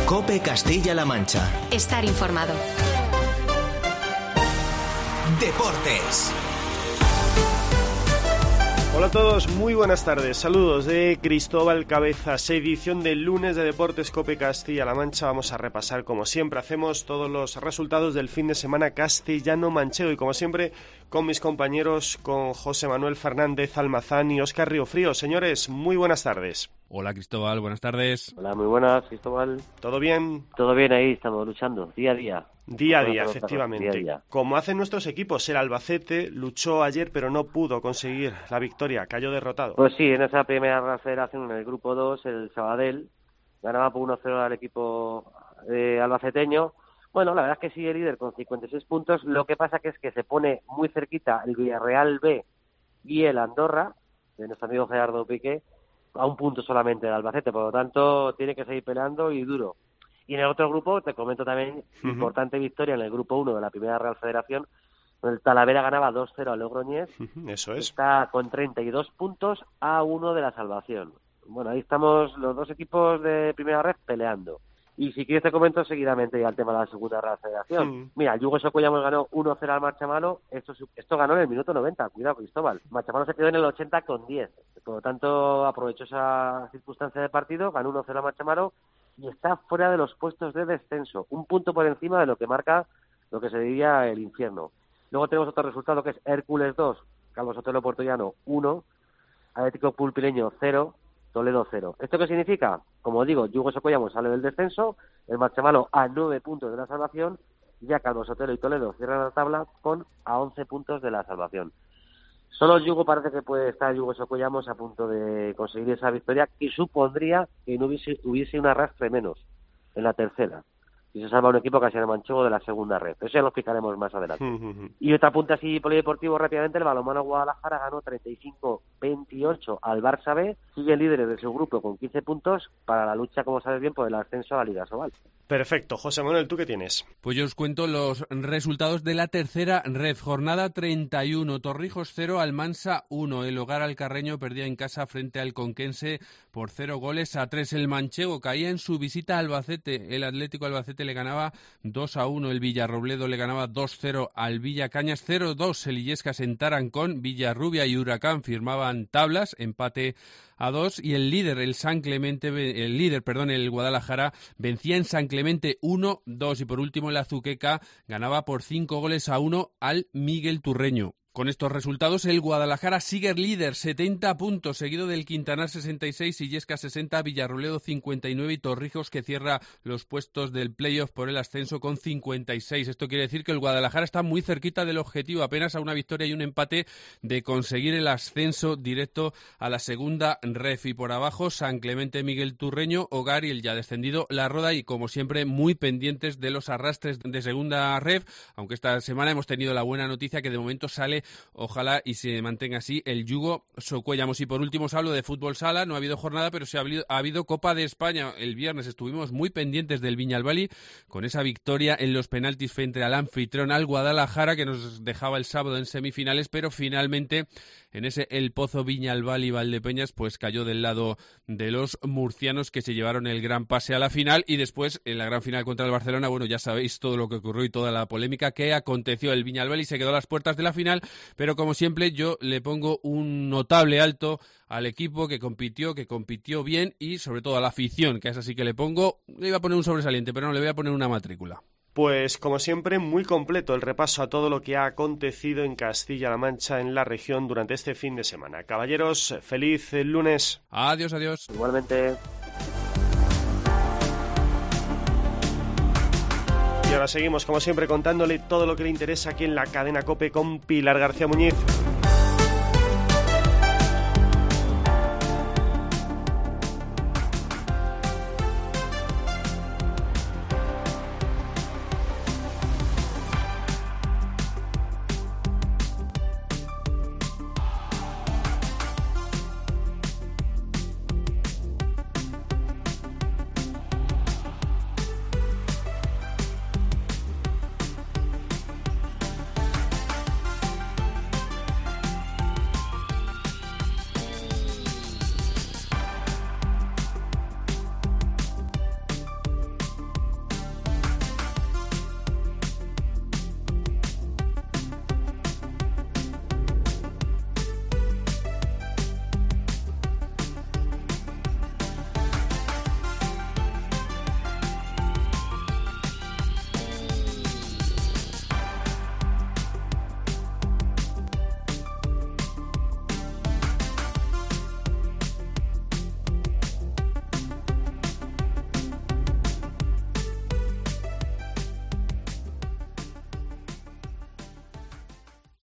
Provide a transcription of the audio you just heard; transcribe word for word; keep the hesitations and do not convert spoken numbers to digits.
COPE Castilla-La Mancha. Estar informado. Deportes. Hola a todos, muy buenas tardes. Saludos de Cristóbal Cabezas, edición del lunes de Deportes COPE Castilla-La Mancha. Vamos a repasar, como siempre hacemos, todos los resultados del fin de semana castellano-manchego y, como siempre, con mis compañeros, con José Manuel Fernández Almazán y Óscar Riofrío. Señores, muy buenas tardes. Hola Cristóbal, buenas tardes. Hola, muy buenas, Cristóbal. ¿Todo bien? Todo bien, ahí estamos luchando, día a día. Día a día, efectivamente. Día a día. Como hacen nuestros equipos, el Albacete luchó ayer pero no pudo conseguir la victoria, cayó derrotado. Pues sí, en esa primera federación, en el grupo dos, el Sabadell ganaba por uno cero al equipo eh, albaceteño. Bueno, la verdad es que sigue líder con cincuenta y seis puntos, lo que pasa que es que se pone muy cerquita el Villarreal B y el Andorra, de nuestro amigo Gerardo Piqué, a un punto solamente del Albacete, por lo tanto tiene que seguir peleando y duro. Y en el otro grupo, te comento también, uh-huh. importante victoria en el grupo uno de la primera Real Federación, el Talavera ganaba dos cero al Logroñés. Uh-huh, eso es. Está con treinta y dos puntos a uno de la salvación. Bueno, ahí estamos los dos equipos de primera red peleando. Y si quieres te comento seguidamente ya el tema de la segunda Real Federación. Uh-huh. Mira, el Yugo Socollamos ganó uno cero al Marchamalo, esto, esto ganó en el minuto noventa, cuidado Cristóbal. Marchamalo se quedó en el ochenta con diez, por lo tanto aprovechó esa circunstancia de partido, ganó uno cero al Marchamalo y está fuera de los puestos de descenso, un punto por encima de lo que marca lo que se diría el infierno. Luego tenemos otro resultado que es Hércules dos, Calvo Sotelo Puertollano uno, Atlético Pulpileño cero, Toledo cero. ¿Esto qué significa? Como digo, Yugo Socollamos sale del descenso, el Marchamalo a nueve puntos de la salvación, ya Calvo Sotelo y Toledo cierran la tabla con a once puntos de la salvación. Solo Yugo parece que puede estar Yugo Socollamos a punto de conseguir esa victoria, que supondría que no hubiese, hubiese un arrastre menos en la tercera. Y se salva un equipo casi en el manchego de la segunda red. Eso ya lo explicaremos más adelante. Uh-huh. Y otra punta así polideportivo rápidamente, el Balonmano Guadalajara ganó treinta y cinco veintiocho al Barça B, sigue líderes de su grupo con quince puntos para la lucha, como sabes bien, por el ascenso a la Liga Sobal. Perfecto. José Manuel, ¿tú qué tienes? Pues yo os cuento los resultados de la tercera red. Jornada treinta y uno, Torrijos cero, Almansa uno. El Hogar Alcarreño perdía en casa frente al Conquense por cero goles a tres. El manchego caía en su visita a Albacete. El Atlético Albacete le ganaba dos a uno. El Villarrobledo le ganaba dos cero al Villacañas. cero dos el Illescas en Tarancón. Villarrubia y Huracán firmaban tablas, empate a dos, y el líder, el San Clemente, el líder, perdón, el Guadalajara vencía en San Clemente uno dos, y por último el Azuqueca ganaba por cinco goles a uno al Miguel Turreño. Con estos resultados, el Guadalajara sigue líder, setenta puntos, seguido del Quintanar sesenta y seis, Illesca sesenta, Villarrobledo cincuenta y nueve y Torrijos, que cierra los puestos del playoff por el ascenso con cincuenta y seis. Esto quiere decir que el Guadalajara está muy cerquita del objetivo, apenas a una victoria y un empate de conseguir el ascenso directo a la segunda ref. Y por abajo, San Clemente, Miguel Turreño, Hogar y el ya descendido La Roda, y como siempre muy pendientes de los arrastres de segunda ref, aunque esta semana hemos tenido la buena noticia que de momento sale, ojalá y se mantenga así, el Yugo Socollamos. Y por último os hablo de fútbol sala. No ha habido jornada, pero sí ha habido, ha habido Copa de España. El viernes estuvimos muy pendientes del Viñalbali con esa victoria en los penaltis frente al anfitrión, al Guadalajara, que nos dejaba el sábado en semifinales, pero finalmente en ese El Pozo Viñalbali Valdepeñas pues cayó del lado de los murcianos, que se llevaron el gran pase a la final. Y después en la gran final contra el Barcelona, bueno, ya sabéis todo lo que ocurrió y toda la polémica que aconteció. El Viñalbali se quedó a las puertas de la final, pero como siempre yo le pongo un notable alto al equipo que compitió, que compitió bien, y sobre todo a la afición, que es así que le pongo, le iba a poner un sobresaliente, pero no, le voy a poner una matrícula. Pues como siempre, muy completo el repaso a todo lo que ha acontecido en Castilla-La Mancha, en la región, durante este fin de semana. Caballeros, feliz lunes. Adiós, adiós. Igualmente. Y ahora seguimos, como siempre, contándole todo lo que le interesa aquí en la cadena COPE con Pilar García Muñiz.